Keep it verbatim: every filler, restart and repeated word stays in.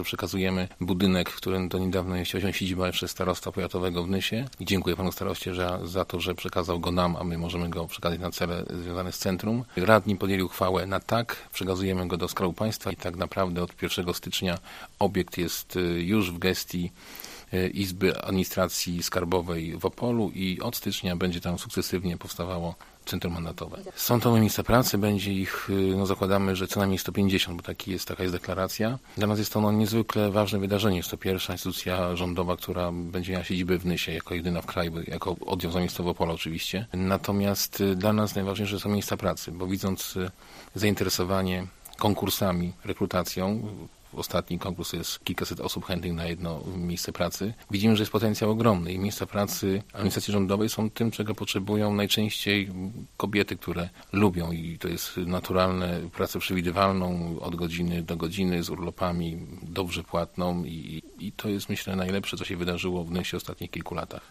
Przekazujemy budynek, w którym do niedawna mieściła się siedziba jeszcze starostwa powiatowego w Nysie. I dziękuję panu staroście za, za to, że przekazał go nam, a my możemy go przekazać na cele związane z centrum. Radni podjęli uchwałę na tak, przekazujemy go do Skarbu Państwa i tak naprawdę od pierwszego stycznia obiekt jest już w gestii Izby Administracji Skarbowej w Opolu i od stycznia będzie tam sukcesywnie powstawało centrum mandatowe. Są to miejsca pracy, będzie ich, no zakładamy, że co najmniej sto pięćdziesiąt, bo taki jest, taka jest deklaracja. Dla nas jest to no, niezwykle ważne wydarzenie. Jest to pierwsza instytucja rządowa, która będzie miała siedzibę w Nysie, jako jedyna w kraju, jako oddział zamiejscowy Opola oczywiście. Natomiast dla nas najważniejsze są miejsca pracy, bo widząc zainteresowanie konkursami, rekrutacją, ostatni konkurs jest kilkaset osób chętnych na jedno miejsce pracy. Widzimy, że jest potencjał ogromny i miejsca pracy administracji rządowej są tym, czego potrzebują najczęściej kobiety, które lubią i to jest naturalne, pracę przewidywalną od godziny do godziny z urlopami, dobrze płatną i, i to jest myślę najlepsze, co się wydarzyło w Nysie w ostatnich kilku latach.